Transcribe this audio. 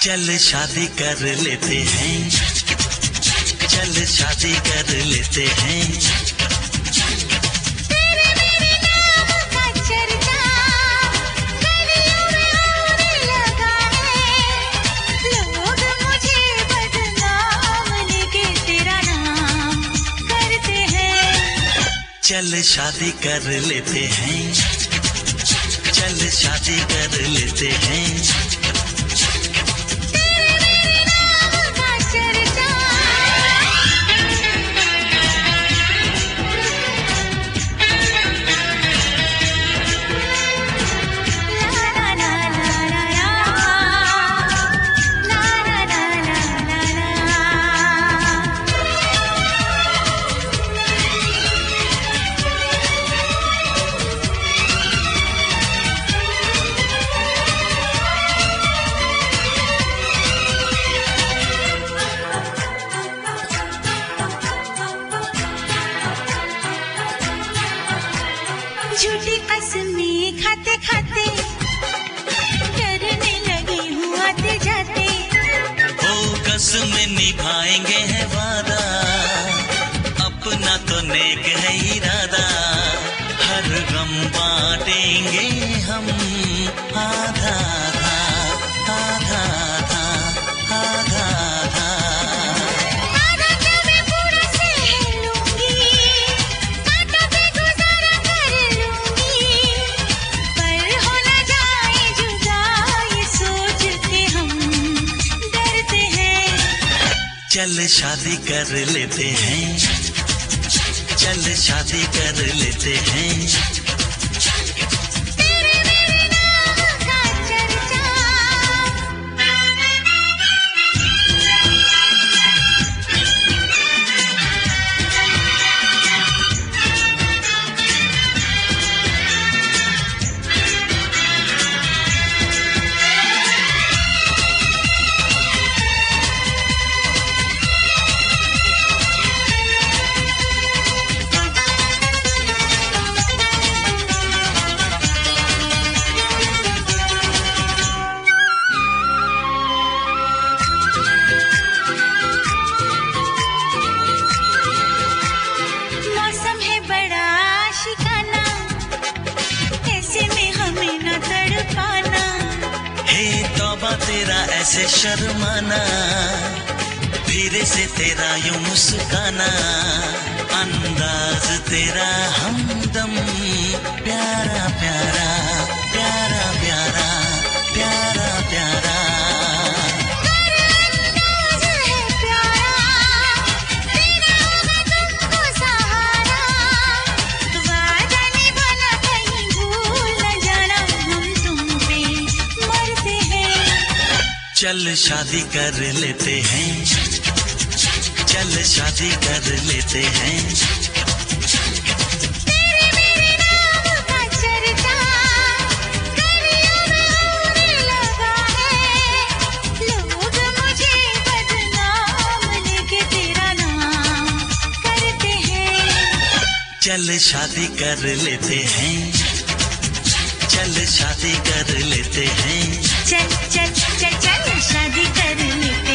चल शादी कर लेते हैं, चल शादी कर लेते हैं। तेरे मेरे नाम का चर्चा गलियों में होने लगा है। लोग मुझे बदनाम लेके तेरा नाम करते हैं। चल शादी कर लेते हैं, चल शादी कर लेते हैं। झूठी कसमें खाते खाते डरने लगी हूँ आते जाते। ओ कसमें निभाएंगे है वादा, अपना तो नेक है इरादा। हर गम बांटेंगे हम आधा आधा आधा आधा आधा आधा। आधा तो मैं पूरा सह लूंगी, आधा पे गुजारा कर लूंगी। पर हो ना जाए जुदा ये सोच के हम डरते हैं। चल शादी कर लेते हैं, चल शादी कर लेते हैं। तेरे मेरे नाम का चर्चा मौसम है बड़ा शिकाना, ऐसे में हमें न तड़पाना। हे तौबा तेरा ऐसे शर्माना, धीरे से तेरा यूं मुस्काना। अंदाज तेरा हमदम प्यारा प्यारा प्यारा प्यारा प्यारा प्यारा। अंदाज़ है प्यारा, तेरा मैं तुमको सहारा। वादा निभाना कहीं भूल न जाना, हम तुम पे मरते हैं। चल शादी कर लेते हैं, चल शादी कर लेते हैं। तेरे मेरे नाम का चर्चा गलियों में होने लगा है। लोग मुझे बदनाम लेके तेरा नाम करते हैं। चल शादी कर लेते हैं, चल शादी कर लेते हैं। चल चल चल चल शादी कर लेते